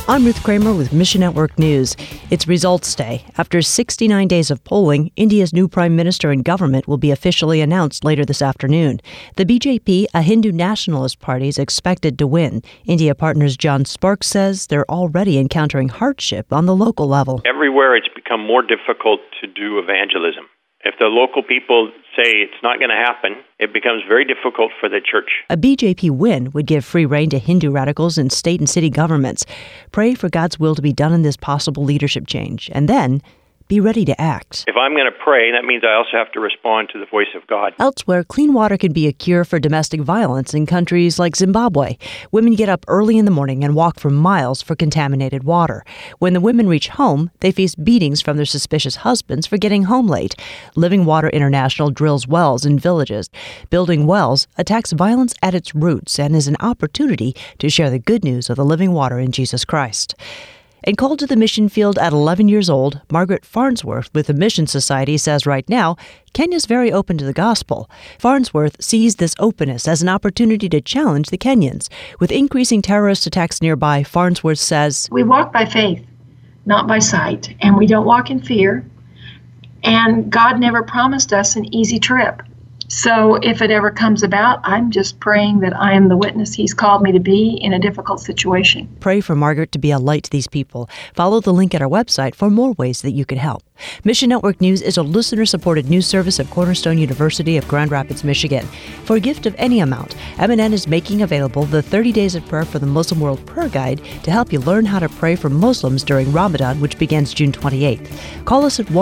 I'm Ruth Kramer with Mission Network News. It's Results Day. After 69 days of polling, India's new prime minister and government will be officially announced later this afternoon. The BJP, a Hindu nationalist party, is expected to win. India Partners John Sparks says they're already encountering hardship on the local level. Everywhere it's become more difficult to do evangelism. If the local people say it's not going to happen, it becomes very difficult for the church. A BJP win would give free rein to Hindu radicals in state and city governments. Pray for God's will to be done in this possible leadership change, and then be ready to act. If I'm going to pray, that means I also have to respond to the voice of God. Elsewhere, clean water can be a cure for domestic violence in countries like Zimbabwe. Women get up early in the morning and walk for miles for contaminated water. When the women reach home, they face beatings from their suspicious husbands for getting home late. Living Water International drills wells in villages. Building wells attacks violence at its roots and is an opportunity to share the good news of the living water in Jesus Christ. And called to the mission field at 11 years old, Margaret Farnsworth with the Mission Society says right now, Kenya's very open to the gospel. Farnsworth sees this openness as an opportunity to challenge the Kenyans. With increasing terrorist attacks nearby, Farnsworth says, "We walk by faith, not by sight, and we don't walk in fear. And God never promised us an easy trip. So if it ever comes about, I'm just praying that I am the witness He's called me to be in a difficult situation." Pray for Margaret to be a light to these people. Follow the link at our website for more ways that you can help. Mission Network News is a listener-supported news service of Cornerstone University of Grand Rapids, Michigan. For a gift of any amount, MNN is making available the 30 Days of Prayer for the Muslim World Prayer Guide to help you learn how to pray for Muslims during Ramadan, which begins June 28th. Call us at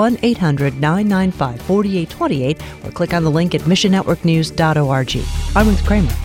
1-800-995-4828 or click on the link at missionnetworknews.org. I'm Ruth Kramer.